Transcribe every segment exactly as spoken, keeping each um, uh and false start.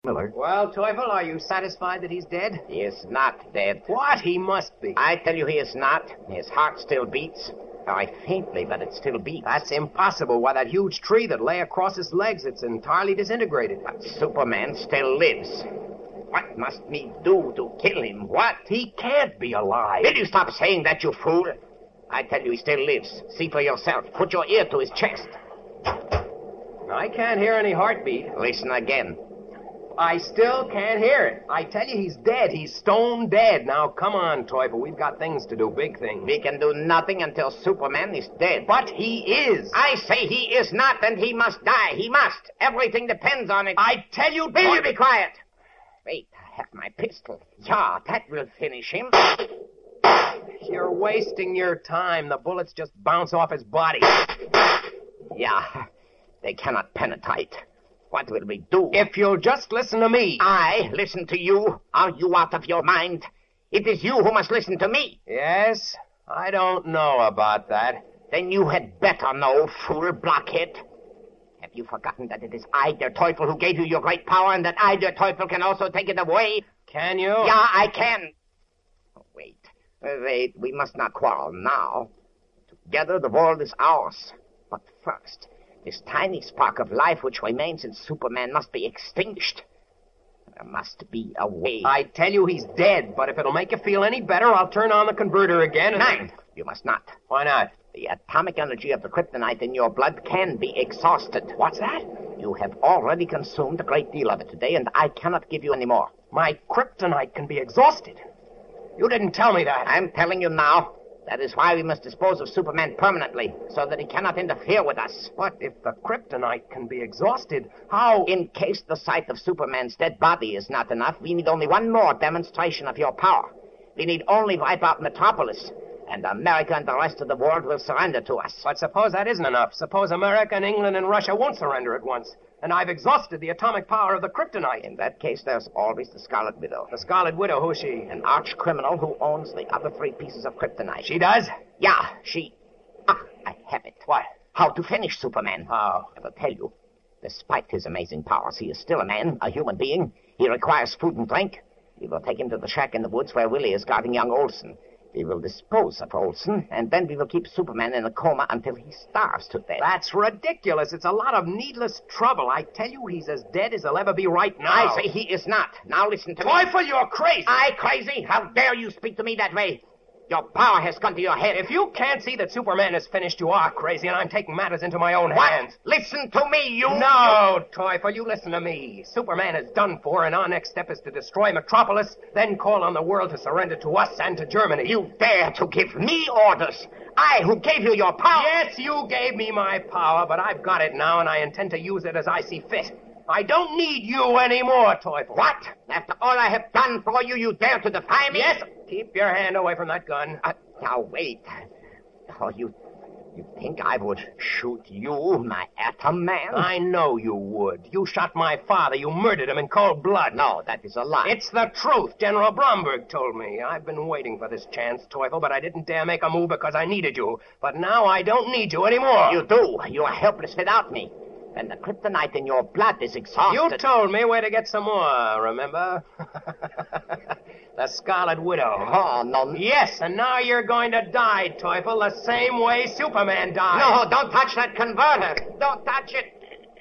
Willard. Well, Teufel, are you satisfied that he's dead? He is not dead. What? He must be. I tell you he is not. His heart still beats. I faintly, but it still beats. That's impossible. Why, that huge tree that lay across his legs, it's entirely disintegrated. But Superman still lives. What must me do to kill him? What? He can't be alive. Will you stop saying that, you fool? I tell you he still lives. See for yourself. Put your ear to his chest. I can't hear any heartbeat. Listen again. I still can't hear it. I tell you, he's dead. He's stone dead. Now, come on, Teufel. We've got things to do, big things. We can do nothing until Superman is dead. But he is. I say he is not, and he must die. He must. Everything depends on it. I tell you... Will you be quiet? Wait, I have my pistol. Yeah, that will finish him. You're wasting your time. The bullets just bounce off his body. Yeah, they cannot penetrate. What will we do? If you'll just listen to me. I listen to you? Are you out of your mind? It is you who must listen to me. Yes? I don't know about that. Then you had better know, fool blockhead. Have you forgotten that it is I, der Teufel, who gave you your great power, and that I, der Teufel, can also take it away? Can you? Yeah, I can. Oh, wait. Wait, we must not quarrel now. Together the world is ours. But first, this tiny spark of life which remains in Superman must be extinguished. There must be a way. I tell you he's dead, but if it'll make you feel any better, I'll turn on the converter again and... Nine. You must not. Why not? The atomic energy of the kryptonite in your blood can be exhausted. What's that? You have already consumed a great deal of it today, and I cannot give you any more. My kryptonite can be exhausted. You didn't tell me that. I'm telling you now. That is why we must dispose of Superman permanently, so that he cannot interfere with us. But if the kryptonite can be exhausted, how... In case the sight of Superman's dead body is not enough, we need only one more demonstration of your power. We need only wipe out Metropolis, and America and the rest of the world will surrender to us. But suppose that isn't enough. Suppose America and England and Russia won't surrender at once, and I've exhausted the atomic power of the kryptonite. In that case, there's always the Scarlet Widow. The Scarlet Widow, who's she? An arch criminal who owns the other three pieces of kryptonite. She does? Yeah, she... Ah, I have it. What? How to finish Superman. How? I will tell you. Despite his amazing powers, he is still a man, a human being. He requires food and drink. We will take him to the shack in the woods where Willie is guarding young Olsen. We will dispose of Olsen, and then we will keep Superman in a coma until he starves to death. That's ridiculous. It's a lot of needless trouble. I tell you, he's as dead as he'll ever be right now. I say he is not. Now listen to me. Teufel, you're crazy. I crazy? How dare you speak to me that way? Your power has gone to your head. If you can't see that Superman is finished, you are crazy, and I'm taking matters into my own what? hands. Listen to me, you... No, Teufel, you listen to me. Superman is done for, and our next step is to destroy Metropolis, then call on the world to surrender to us and to Germany. You dare to give me orders? I, who gave you your power? Yes, you gave me my power, but I've got it now, and I intend to use it as I see fit. I don't need you anymore, Teufel. What? After all I have done for you, you dare to defy me? Yes. Keep your hand away from that gun. Uh, now, wait. Oh, you... You think I would shoot you, my atom man? I know you would. You shot my father. You murdered him in cold blood. No, that is a lie. It's the truth. General Bromberg told me. I've been waiting for this chance, Teufel, but I didn't dare make a move because I needed you. But now I don't need you anymore. You do. You are helpless without me. And the kryptonite in your blood is exhausted. You told me where to get some more, remember? The Scarlet Widow. Oh, no. Yes, and now you're going to die, Teufel, the same way Superman died. No, don't touch that converter. Don't touch it.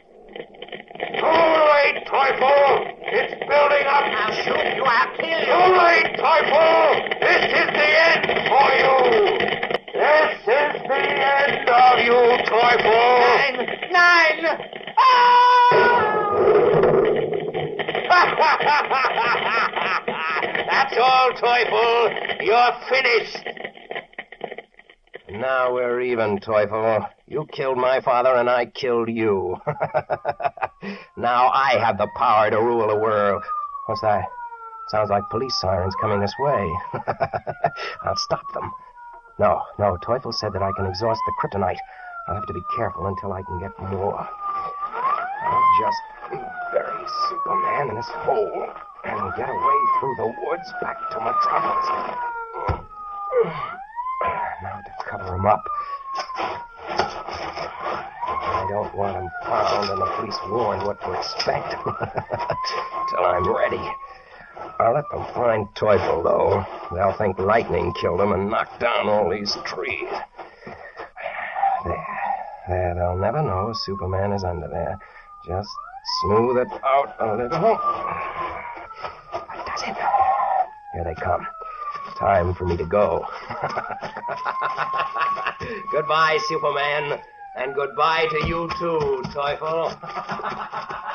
Too late, Teufel. It's building up. I'll shoot you. I'll kill you. Too late, Teufel. This is the end for you. This is the end of you, Teufel. Nine. Nine. Ah! That's all, Teufel. You're finished. Now we're even, Teufel. You killed my father and I killed you. Now I have the power to rule the world. What's that? Sounds like police sirens coming this way. I'll stop them. No, no, Teufel said that I can exhaust the kryptonite. I'll have to be careful until I can get more. I'll just bury Superman in this hole and get away through the woods back to Metropolis. Now to cover him up. I don't want them found and the police warned what to expect. Till I'm ready. I'll let them find Teufel, though. They'll think lightning killed him and knocked down all these trees. There. There, they'll never know Superman is under there. Just smooth it out a little. That does it. Here they come. Time for me to go. Goodbye, Superman. And goodbye to you, too, Teufel.